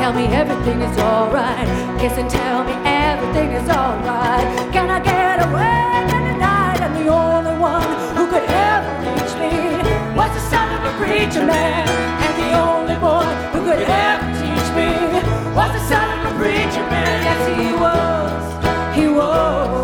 tell me everything is alright. Kiss and tell me everything is alright. Can I get